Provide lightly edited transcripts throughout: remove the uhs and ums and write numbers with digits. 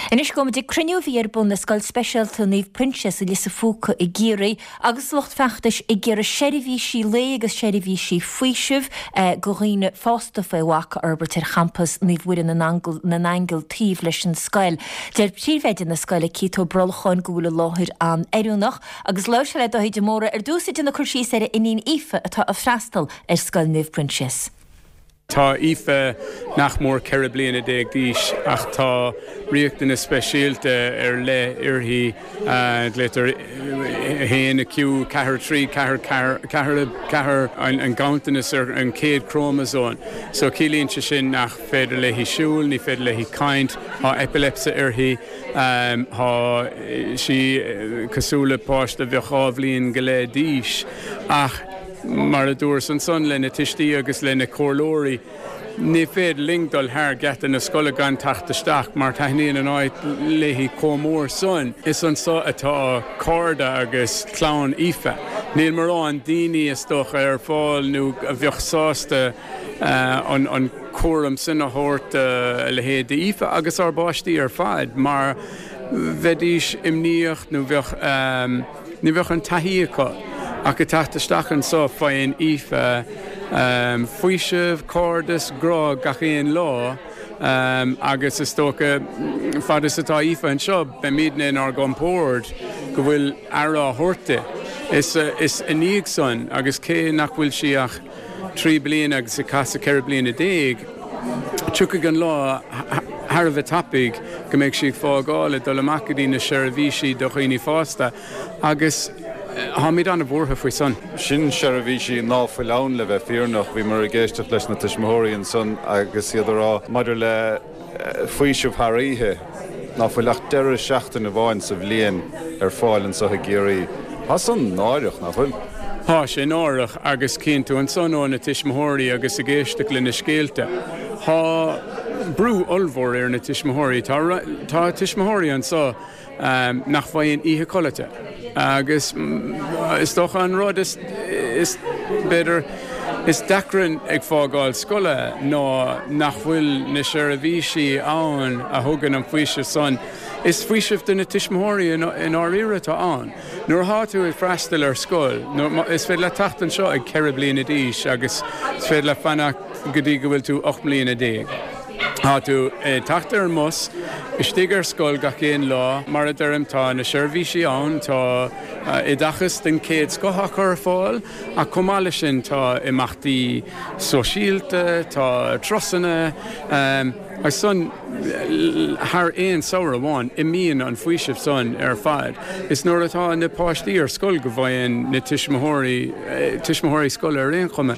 Inis go de cruniúhíar bun na scoil speisialta níomh Princess i lisa fúca i ggéirí agus lucht feachtais i ggéir sérihí sí lé agus sérihí sí fuisih go riine fásta féhhacha arbert campus níomh bhuiir na angel tíomh leis an scoil. Deir tíomhhéidir na scoile cító brolacháin go bhfuil láthir an éúnach agus leir se le do de móra dúsaid na chuirsí ar iníon ife atá a freistal scoil níomh Princess. Tá ife nach mór ceithre bliana déag díos ach tá riachtainna speisialta le irthaí létar héana acu cethir an gaantanas ar an céad chromosome. So cílíonn se sin nach féidir le hí siúil ní féidir le hí caint há epilepsa irthaí há sí cosúla páiste bheábhlíonn go le díos ach mar a dúir san son lena tistí agus lena córlóirí ní féad lingdal thar gceata na scoile gan tachtasteach mar taithníon an áid léhí comór son. Is an sa atá cárda agus clán ife. Níl mar an daoine is doch ar fáil nó a bheoh sásta an cuaram sin a thabhairt le héad ife agus arbáistí ar fad mar bheadís imníocht nó bheoh an taithíocha. Ach go tachtasteach sa faoin ife fuisih, cárdas, grá gach éon lá agus is tócha fadas atá ife an seo be mídna ar gompórt go bhfuil ara thuirte. Is aníag son agus cé nach bhfuil siach 3 bliain agus i casa 4 bliain a déag tucha an lá Har bheith tapig go méid siad fágála dul amachchaí na seirbhísí do chuoine fásta agus Tá míad anna bhórtha faoi son. Sin seirbhísí náfuil ann le bheith fíornach bhí mar a ggéisteach leis na tuismitheoirí an son agus iad rá maidir le fuisih tharíthe náfuil ach deire seachtain na bháin sa bhliain ar fáil an sotha géirí. Tá son náireach náfuil. Tá sé náireach agus cinnú an son ó na tuismitheoirí agus a ggéisteach le na scéalte. Tá brú olmhór ar na tuismitheoirí. Tá tuismitheoirí an sa nach bhaíonn ihe coilete. Agus is doch an rud is beidir is dacrann ag fágáil scoile ná nach bhfuil na seirbhísí ann a thugann an fuisih son. Is fuisih den na tuismitheoirí in áiríre tá ann. Nuair há tú i freistal ar scoil, is féidir le tachtan seo ag 4 bliain a díos agus is féidir le fanacht go dtí go bhfuil tú 8 bliain a déag. Tá tú tachtar an mus, istigh ar scoil gach céan lá, mar a d'orm tá na seirbhísí ann, tá i dachas den céad scothach ar fáil, a cumála sin tá imeachtaí sosiálta, tá trosanna, agus son thar éon saoir amháin i míon an fuisih son ar fad. Is nuair atá na páistí ar scoil go bhhain na tuismitheoirí scoil ar réon chuma.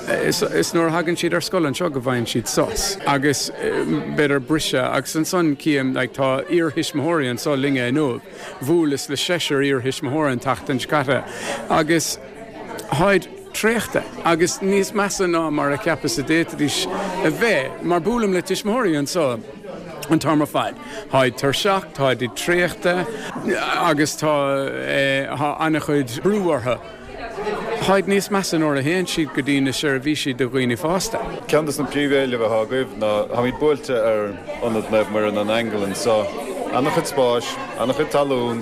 Is nuair hagann siad ar scoil an seo go bhhain siad sos. Agus beidir brise agus an son cíam tá iarthuismitheoirí an sá linge nó. Bhualas le séisiir iarthuismitheoirí an tacht an scata. Agus háid tréachta agus níos measa ná mar a ceapas a déitadís a bheith mar búlam le tuismitheoirí an sá an tarmar fad. Háid tar seach, táid i tréachta agus tá anna chuid brúhartha. Háid níos measa nóir a héan siad go dtí na seirbhísí do dhaoine fásta. Ceantas na príomhéile bheith thagaibh ná ha míid buailte ar anad neh mar an angel an sá. Anna chud spáis, anna chud talún,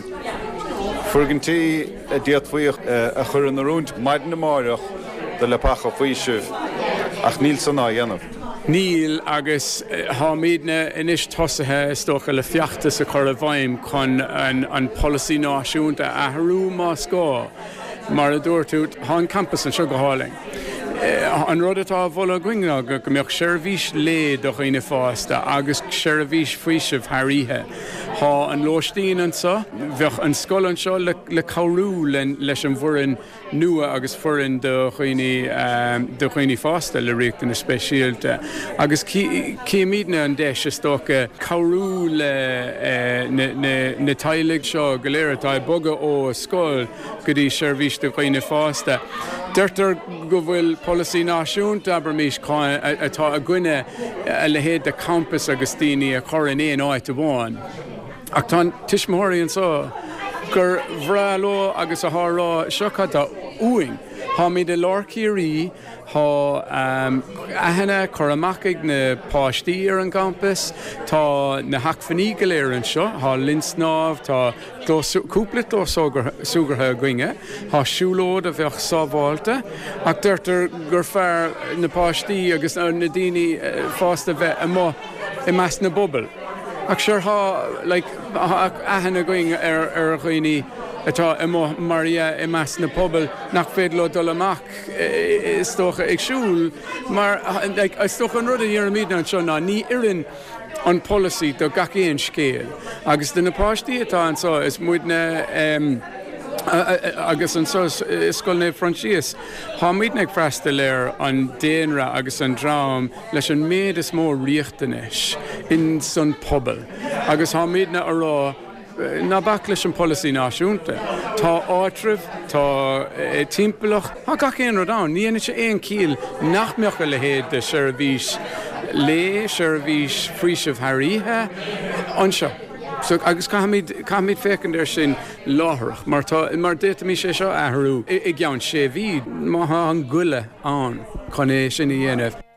Furgantí a diaad faoich a chur an arúnt maidin na máireach de le pacha fuisih ach níl san ná dhéanamh. Níl agus hámíadna inis tosathe stocha le feachtas a chur a bhaim chun an policy náisiúnta a thrú más gá mar a dúir tú há an campus an seo go háling. An rud atá bhla gcuine go mbeadh seirbhís lé do chuoine fásta agus seirbhís fuisih tharíthe. Tá an lóistín an sa, bheadh an scoil an seo le cabhrú leis an bhuireann nua agus fuireann do chuoine fásta le riachtainna speisialta. Agus cíamídna an deis is tócha cabhrú le na tailigh seo go léir atá boga ó scoil go dtí seirbhís do chuoine fásta. Deirtar go bhfuil policy náisiúnta aber mís atá a gcuine le héad de campus agus daoine a chur in éon áit amháin. Ach tá tuismitheoirí an sá gur bhrá lá agus a thárá seo chatta uing Tá míad a lorcíí ahanana choramachig na páistí ar an campus, tá na hacfaní go léir an seo, tá linsnámh, tá cúpla súgartha goinge, tá siúlód a bheith sábháilte, ach dúirtar gur fearr na páistí agus na daoine fásta bheith i meas na bobbal. Ach seir ahanana goinge ar chuoine atá Maria i meas na pobl nach féadló dul amach is tócha ag siúl, mar is tócha an rud a dhéar míad an seo ná ní irin an policy do gach éon scéal. Agus den napáistí atá an seo is muidna agus an scoilna Francíos, tá míad ag freasta léir an déanra agus an drám leis an méad is mó riachtanis in san pobl. Agus tá míad na ará na bac leis an policy náisiúnta. Tá áitrih, tá timpealach, tá gach éon rud ann, ní sé éon cíl nach meocha le héad de seirbhís seirbhís phríomh tharíthe anseo. So agus caimid fécinn ar sin láthreach, mar déta mí sé seo athrú i gceann sé bhíd, má an gcuile ann chun é sin i dhéanamh.